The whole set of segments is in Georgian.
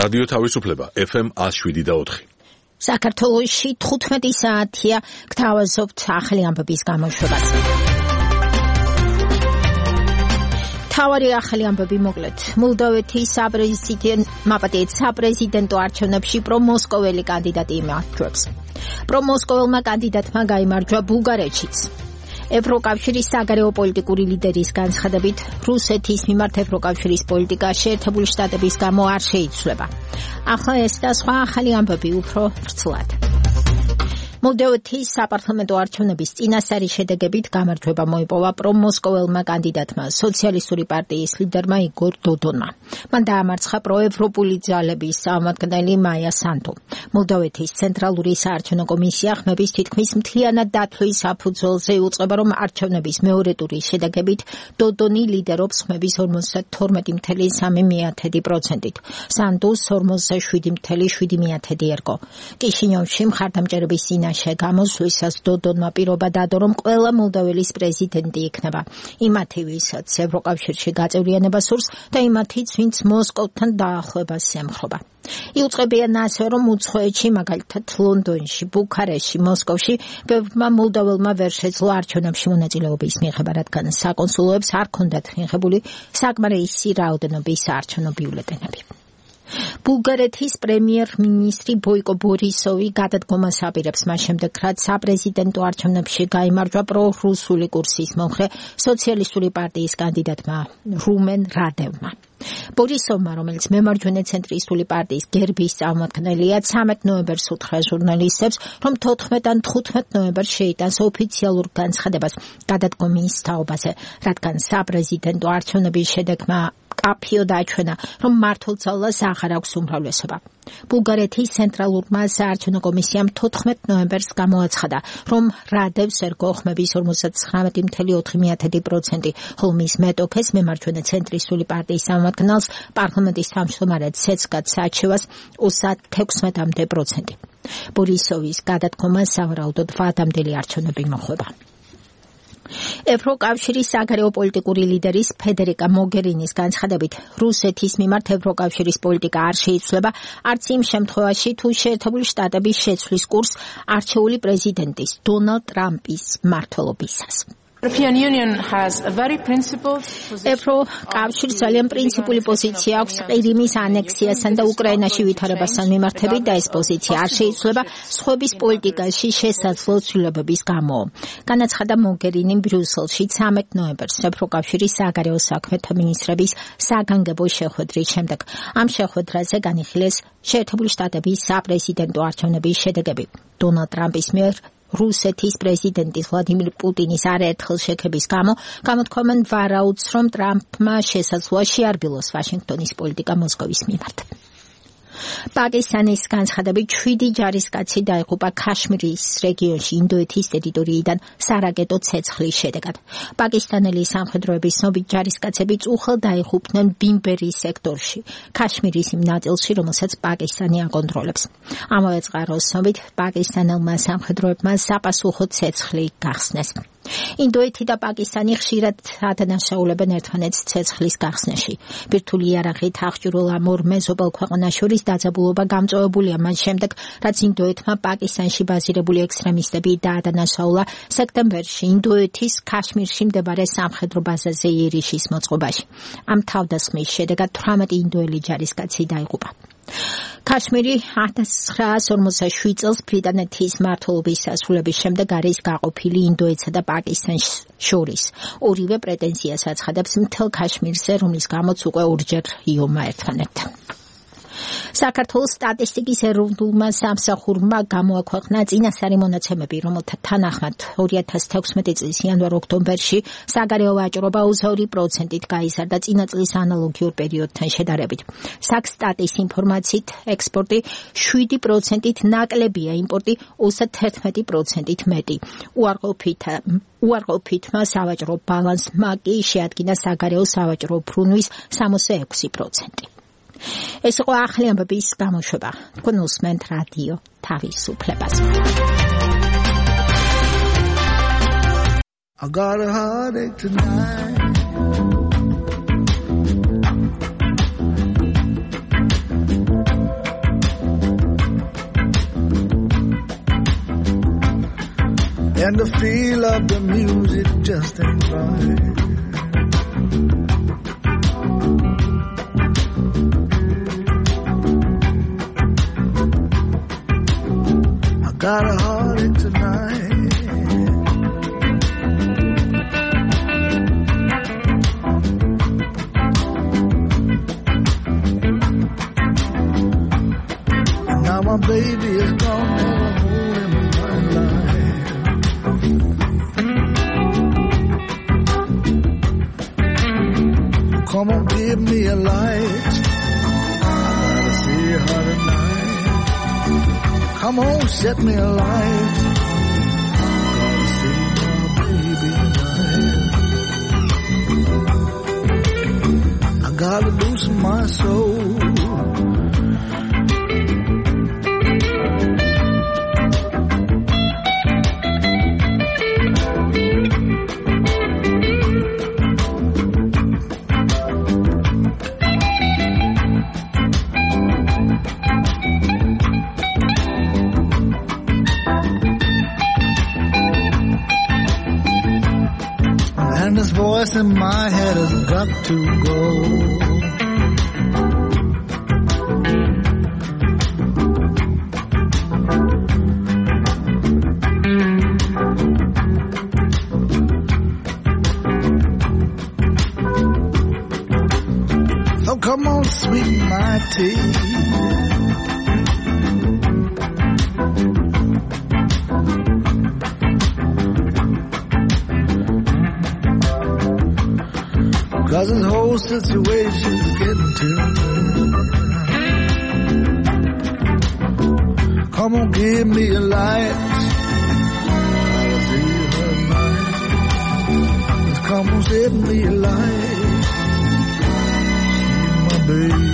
რადიო თავისუფლება FM 107.4. საქართველოში 15 საათია გთავაზობთ ახალი ამბების გამოშვებას. თავარი ახალი ამბები მოკლედ. მოლდოვეთის საპრეზიდენტო არჩევნებში პრომოსკოველი კანდიდატი იმარჯვებს. პრომოსკოველმა კანდიდატმა გაიმარჯვა ბულგარეთშიც. ევროკავშირის საგარეო პოლიტიკური ლიდერის განცხადებით, რუსეთის მიმართ ევროკავშირის პოლიტიკა შეერთებული შტატების გამო არ შეიცვლება. ახლა ეს და სხვა ახალი ამბები უფრო ვრცლად. მოლდოვეთის საპარლამენტო არჩევნების წინასწარი შედეგებით გამარჯვება მოიპოვა პრომოსკოველმა კანდიდატმა, სოციალისტური პარტიის ლიდერმა იგორ დოდონმა. მან დაამარცხა პროევროპული ძალების წარმომადგენელი მაია სანდო. მოლდოვეთის ცენტრალური საარჩევნო კომისია ხმების თითქმის მთლიანად დათვლის საფუძველზე იუწყება, რომ არჩევნების მეორე ტურის შედეგებით დოდონი ლიდერობს ხმების 52.3%-ით. სანდოს 47.7% ერგო. კიშინიოვში მხარდამჭერების გამოსვლისას დოდონმა პირობა დადო, რომ ყველა მოლდოველის პრეზიდენტი იქნება. იმათი, ვისაც ევროკავშირში გაწევრიანება სურს და იმათიც, ვინც მოსკოვთან დაახლოებას ემხრობა. იუწყებიან ასე, რომ უცხოეთში, მაგალითად ლონდონში, ბუქარესტში, მოსკოვში ბევრმა მოლდოველმა ვერ შეძლო არჩევნებში მონაწილეობის მიღება, რადგან საკონსულოებს არ ჰქონდათ მიღებული საკმარისი რაოდენობის საარჩევნო ბიულეტენები. ბულგარეთის პრემიერ-მინისტრი ბოიკო ბორისოვი გადადგომას აპირებს მას შემდეგ, რაც საპრეზიდენტო არჩევნებში გაიმარჯვა პრორუსული კურსის მომხრე სოციალისტური პარტიის კანდიდატმა რუმენ რადევმა. ბორისოვმა, რომელიც მემარჯვენე ცენტრისტული პარტიის გერბის წარმომადგენელია, 13 ნოემბერს უთხრა ჟურნალისტებს, რომ 14 ან 15 ნოემბერს შეიტანს ოფიციალურ განცხადებას გადადგომის თაობაზე, რადგან საპრეზიდენტო არჩევნების შედეგმა კაფიო დააჩვენა, რომ მმართველწავლას აღარ აქვს უმრავლესობა. ბულგარეთის ცენტრალურმა საარჩევნო კომისიამ 14 ნოემბერს გამოაცხადა, რომ რადევს ერგო ხმების 59.4%, ხოლო მის მეტოქეს მემარჯვენე ცენტრისტული პარტიის წარმომადგენელს პარლამენტის თავმჯდომარედ ცეცკად საჩევას 36%. ბორისოვის გადადგომას სავარაუდოდ ვადამდელი არჩევნები მოხვება. ევროკავშირის საგარეო პოლიტიკური ლიდერის ფედერიკა მოგერინის განცხადებით, რუსეთის მიმართ ევროკავშირის პოლიტიკა არ შეიცვლება, არც იმ შემთხვევაში, თუ შეერთებული შტატების შეცვლის კურსს არჩეული პრეზიდენტის დონალდ ტრამპის მმართველობისას. ევროკავშირს ძალიან პრინციპული პოზიცია აქვს ყირიმის ანექსიასთან და უკრაინაში ვითარებასთან მიმართებით და ეს პოზიცია არ შეიცვლება სხვების პოლიტიკაში შესაძლო ცვლილებების გამო. განაცხადა მოგერინი ბრიუსელში 13 ნოემბერს ევროკავშირის საგარეო საქმეთა მინისტრების საგანგებო შეხვედრის შემდეგ. ამ შეხვედრაზე განიხილეს შეერთებული შტატების საპრეზიდენტო არჩევნების შედეგები. დონალდ ტრამპის მიერ რუსეთის პრეზიდენტის ვლადიმირ პუტინის არაერთხელ შექების გამო გამოთქვამენ ვარაუდს, რომ ტრამპმა შესაძლოა შეარბილოს ვაშინგტონის პოლიტიკა მოსკოვის მიმართ. პაკისტანის განცხადებით 7 ჯარისკაცი დაიღუპა ქაშმირის რეგიონში ინდოეთის ტერიტორიიდან სარაკეტო ცეცხლის შედეგად. პაკისტანელი სამხედროების ცნობით ჯარისკაცები წუხელ დაიღუპნენ ბიმბერის სექტორში, ქაშმირის იმ ნაწილში, რომელსაც პაკისტანი აკონტროლებს. ამავე წყაროს ცნობით პაკისტანელმა სამხედროებმა საპასუხო ცეცხლი გახსნეს. ინდოეთი და პაკისტანი ხშირად ადანაშაულებენ ერთმანეთს ცეცხლის გახსნაში. ბირთვული იარაღით აღჭურვილ ამ ორ მეზობელ ქვეყანას შორის დაძაბულობა გამწვავებულია მას შემდეგ, რაც ინდოეთმა პაკისტანში ბაზირებული ექსტრემისტები დაადანაშაულა სექტემბერში ინდოეთის ქაშმირშიtoire სამხედრო ბაზაზე იერიშის მოწყობაში. ამ თავდასხმის შედეგად 18 ინდოელი ჯარისკაცი დაიღუპა. ქაშმირი 1947 წელს ბრიტანეთის მმართველობის დასრულების შემდეგ არის გაყოფილი ინდოეთსა და პაკისტანს შორის. ორივე პრეტენზიას აცხადებს მთელ ქაშმირზე, რომლის გამოც უკვე ორჯერ იომა ერთმანეთთან. საქართველოს სტატისტიკის ეროვნულმა სამსახურმა გამოაქვეყნა წინასწარი მონაცემები, რომელთა თანახმად 2016 წლის იანვარ-ოქტომბერში საგარეო ვაჭრობა 22%-ით გაიზარდა წინა წლის ანალოგიურ პერიოდთან შედარებით. საქსტატის ინფორმაციით, ექსპორტი 7%-ით ნაკლებია, იმპორტი 31%-ით მეტი. უარყოფითმა სავაჭრო ბალანსმა კი შეადგინა საგარეო სავაჭრო ბრუნვის 66%. ეს იყო ახალი ამბების გამოშვება. თქვენ უსმენთ რადიო თავისუფლებას. I got a heartache tonight. and the feel of the music just ain't right. I got a heartache tonight. And now my baby is gone, never hold him in my life. Come on, give me a light. I gotta see her tonight. Come on, set me a light. Gotta see my baby tonight. I gotta loosen my soul. And this voice in my head has got to go. So come on, sweeten my tea. Cause this whole situation's getting to me. Come on, give me a light. Gotta see her tonight. Just come on, set me a light. See my baby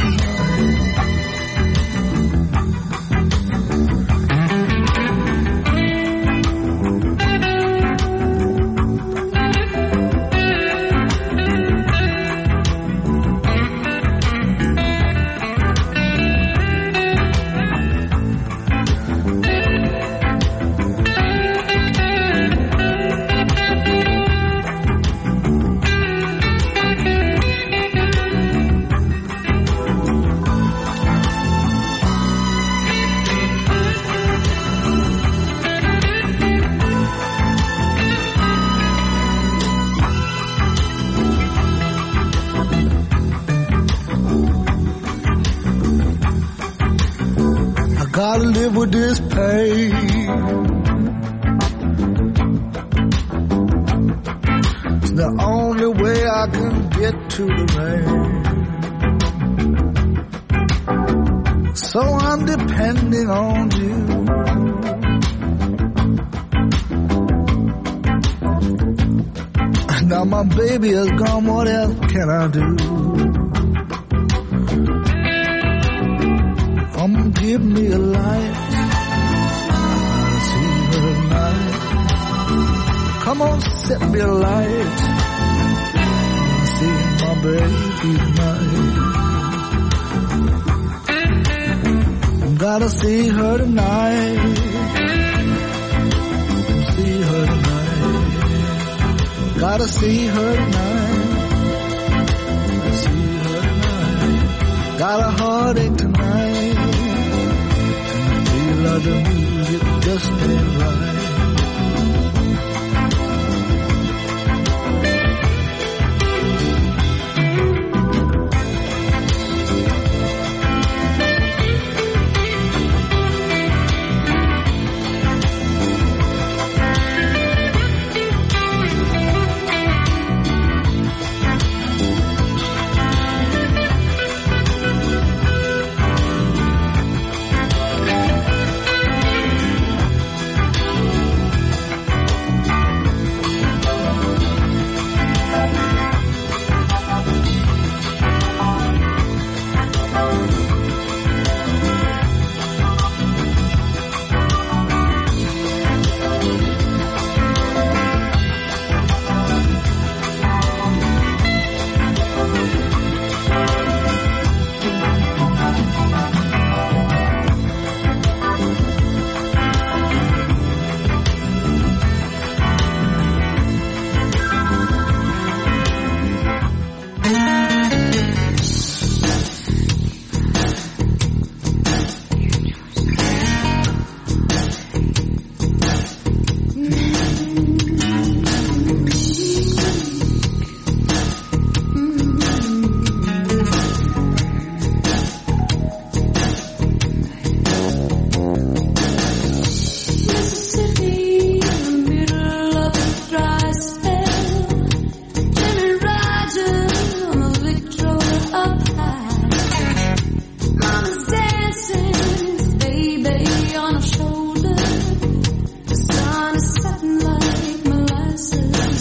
gotta live with this pain. It's the only way I can get to the rain. So I'm depending on you. Now my baby is gone, what else can I do? Give me a light. I see her tonight. Come on, set me a light. I see my baby tonight. Gotta see her tonight. See her tonight. Gotta see her tonight. See her tonight. Got a heartache tonight. The music just ain't right.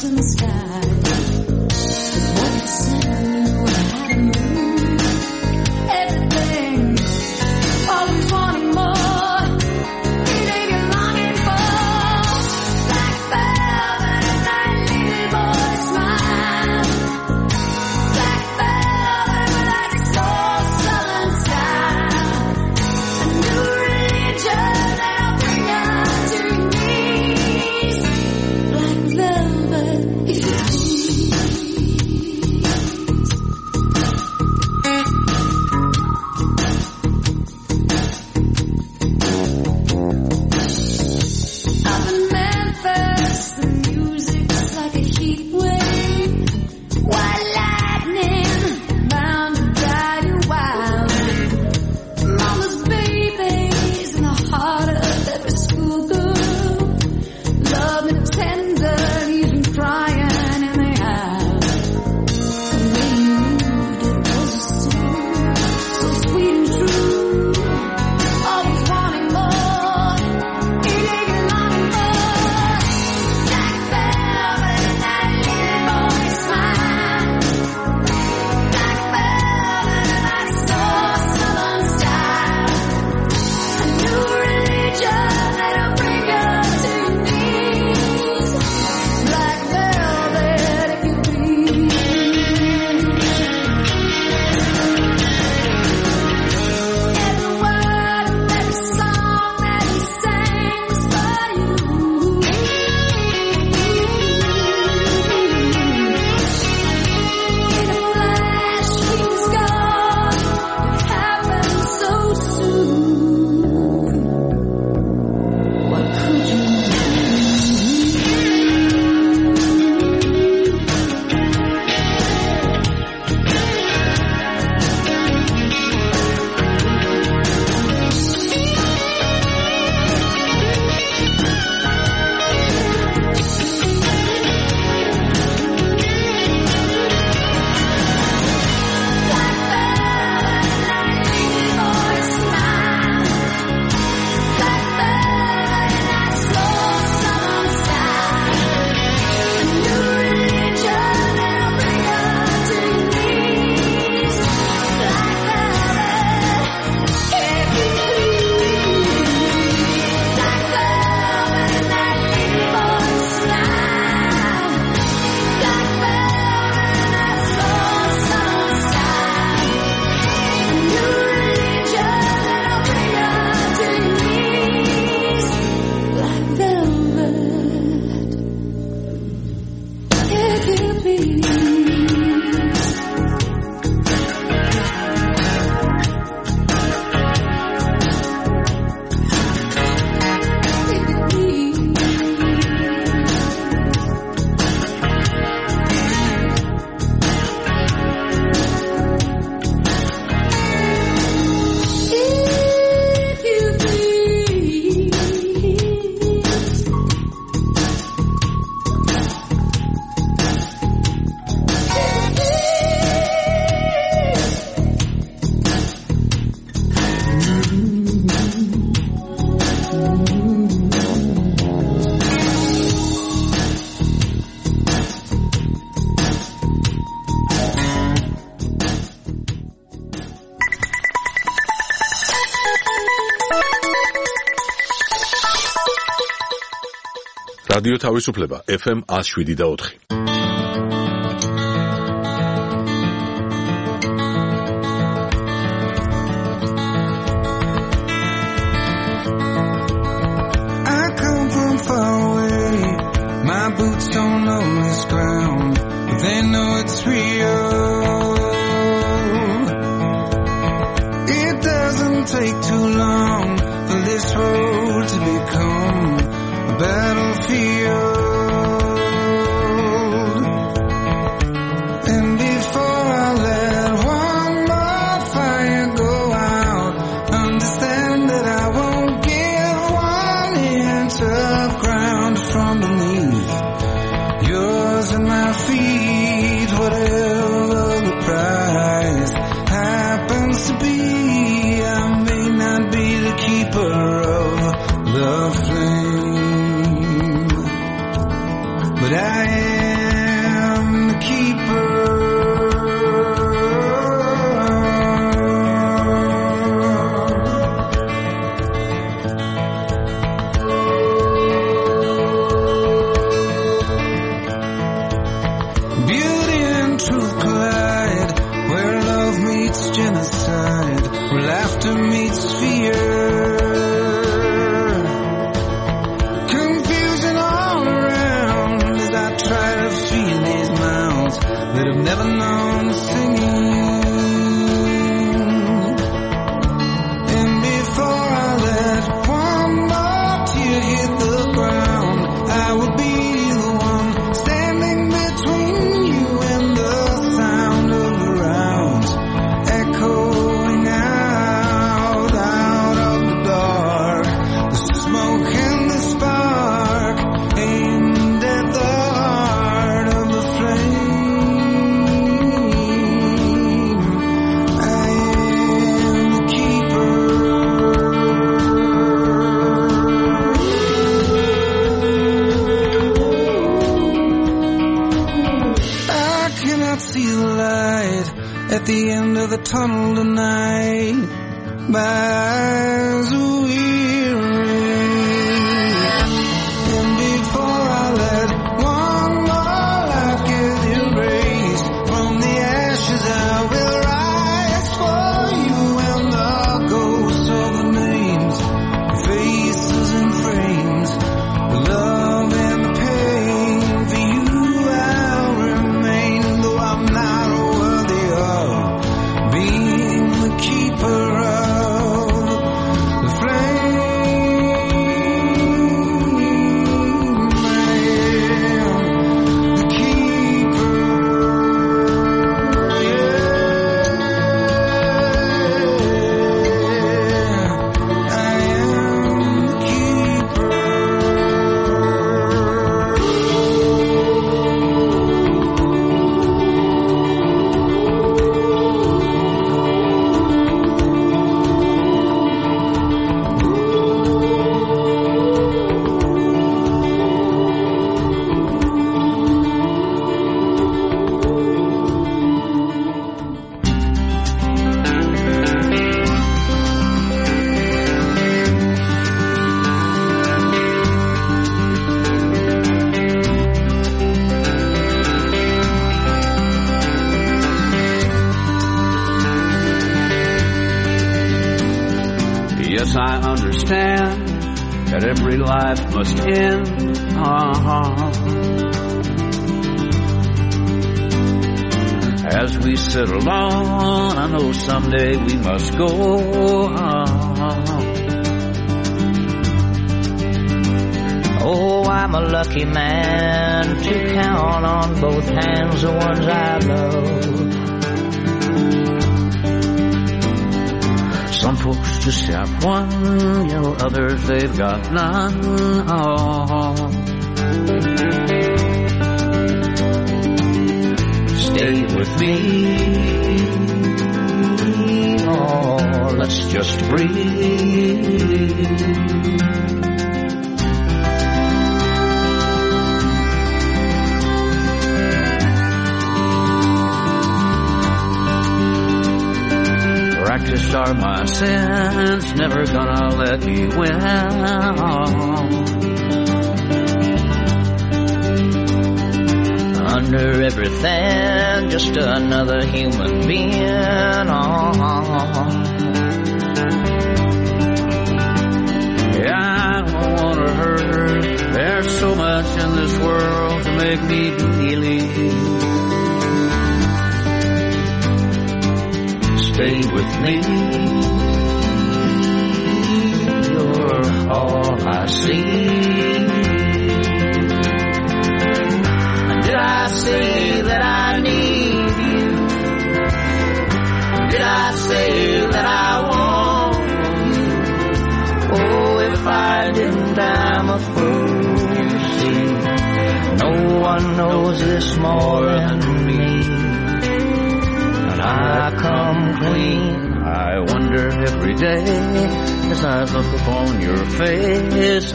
რადიო თავისუფლება FM 107.4. Boots don't know this ground, but they know it's real. It doesn't take too long for this road to become a battlefield. And before I let one more fire go out, understand that I won't give 1 inch of ground from beneath yours and my feet, whatever the price happens to be. I may not be the keeper of the flame, Beauty and truth collide, where love meets genocide, where laughter meets fear. Confusion all around as I try to feed these mouths that have never known singing. And before I let one more tear hit the ground, I will be the one standing between you and the sound of the rounds echoing out of the dark. The smoke and the spark aimed at the heart of the flame. I am the keeper. I cannot see the light at the end of the tunnel tonight. My eyes are weary. And before I let one more life get erased from the ashes, I will rise for you and the ghosts of the names, faces and frames, the love and the pain. For you I'll remain, though I'm not worthy of being the keeper of the flame. I am the keeper. I am the keeper. Yes, I understand that every life must end. As we sit alone, I know someday we must go. Oh, I'm a lucky man to count on both hands the ones I love. Some folks just have one, you know, others they've got none. Stay with me, oh, let's just breathe. Practice are my sins, never gonna let me win. Under everything, just another human being. Yeah, I don't wanna hurt her. There's so much in this world to make me believe. Stay with me, you're all I see. Did I say that I need you? Did I say that I want you? Oh, if I didn't, I'm a fool. See, no one knows this more than me. I come clean. I wonder every day as I look upon your face.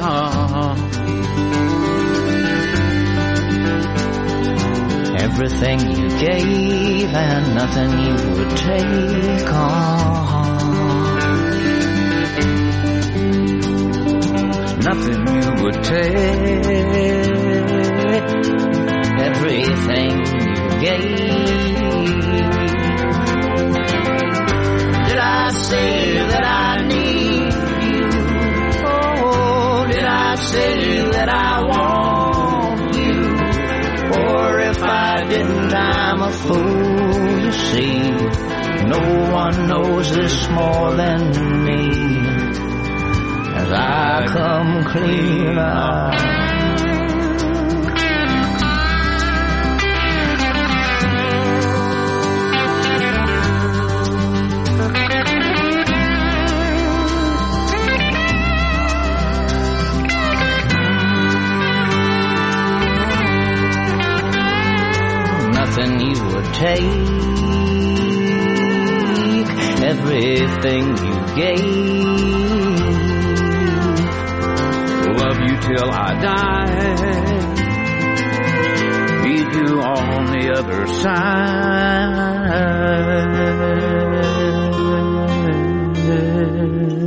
Everything you gave and nothing you would take Nothing you would take. everything you gave. Did I say that I need you? Oh, did I say that I want you? Or if I didn't, I'm a fool, you see. No one knows this more than me. As I come clean out. Nothing you would take, everything you gave. Love you till I die, meet you on the other side.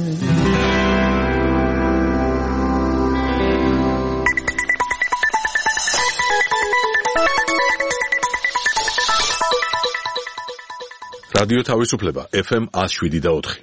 რადიო თავისუფლება FM 107.4.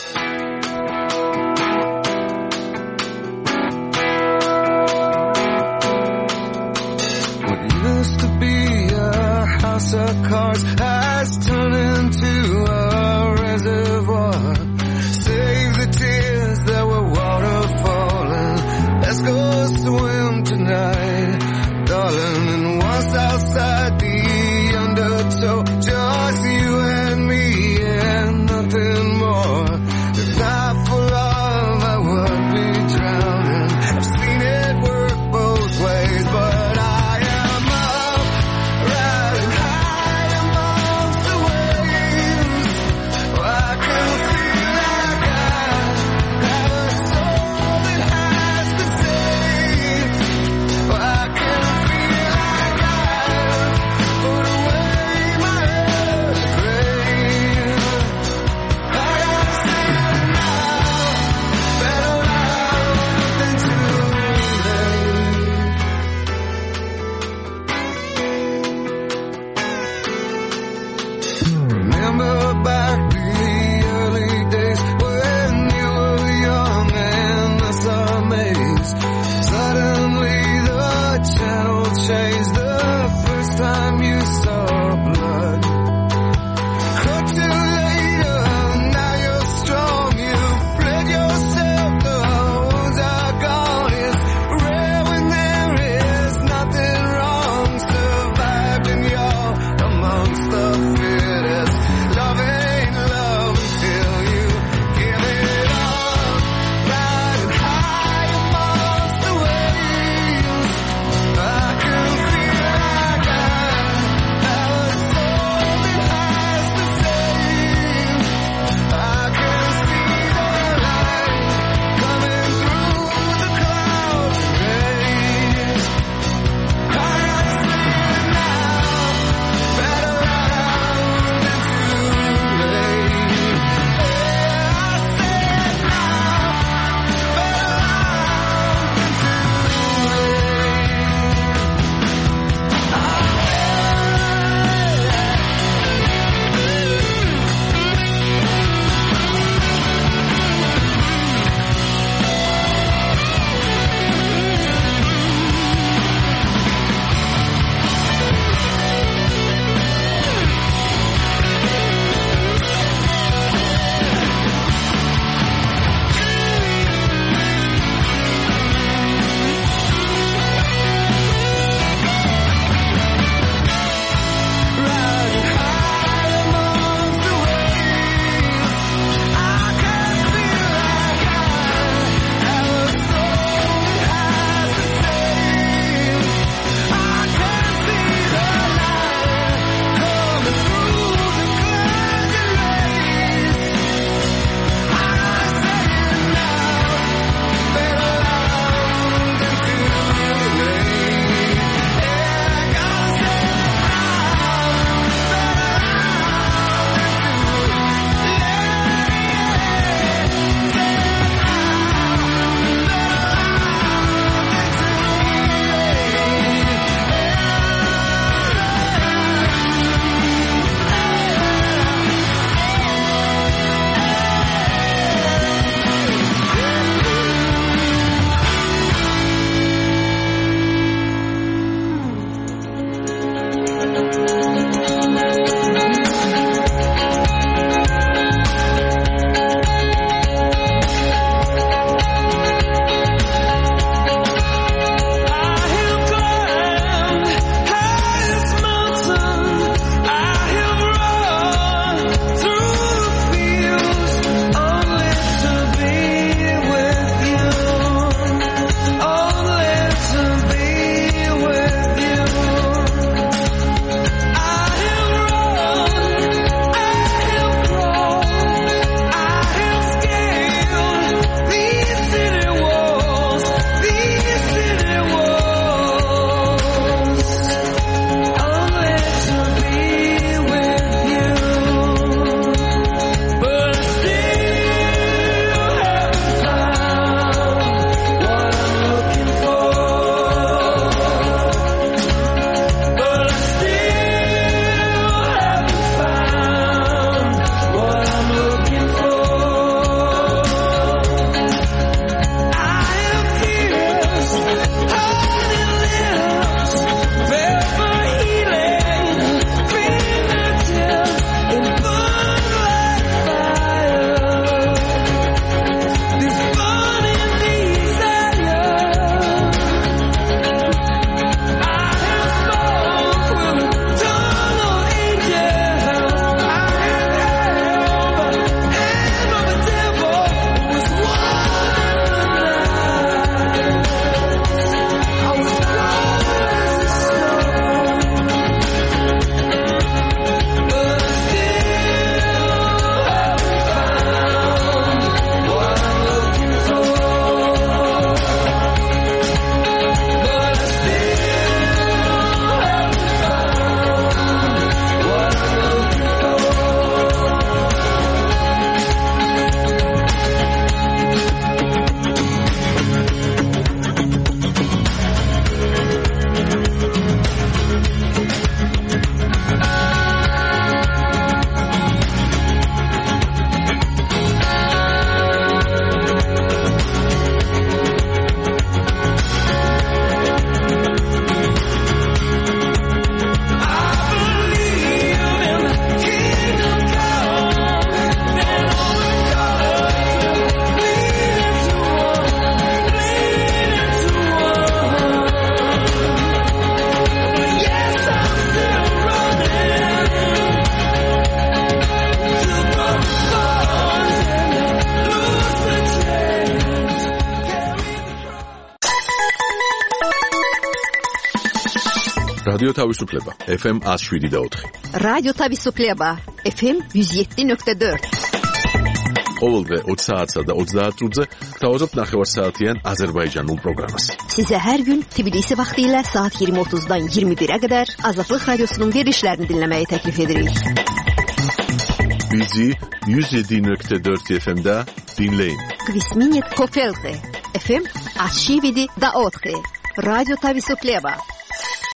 What used to be a house of cards has turned into a reservoir. Save the tears that were waterfalling. Let's go swim tonight, darling. And once outside the undertow, just you and me and nothing more. If not for love, I would be drowning. I've seen it work both ways, but I am up, riding high amongst the waves. I can feel like I have a soul that has been saved. I can feel like I've put away my earth's grave. I gotta say it now, better loud than too late. Remember back to the early days when you were young and us amazed. Suddenly the channel changed the first time you saw blood. Cut to later, now you're strong. You've bled yourself, the wounds are gone. It's rare when there is nothing wrong. Surviving, you're amongst the fittest. Love ain't love until you give it up. Riding high amongst the waves. I can feel like I რადიო თავისუფლება FM 107.4. რადიო თავისუფლება FM 107.4. ყოველდღე 20 საათსა და 30 წუთზე გთავაზობთ ნახევარსაათიან აზერბაიჯანულ პროგრამას. Size her gün Tbilisi vaxtilə saat 20:30-dan 21-ə qədər Azadlıq Radiosunun verilişlərini dinləməyi təklif edirik. Bizi 107.4 FM-də dinləyin. Kvisminit Kofelte FM 107.4. Radyo Tavisufleva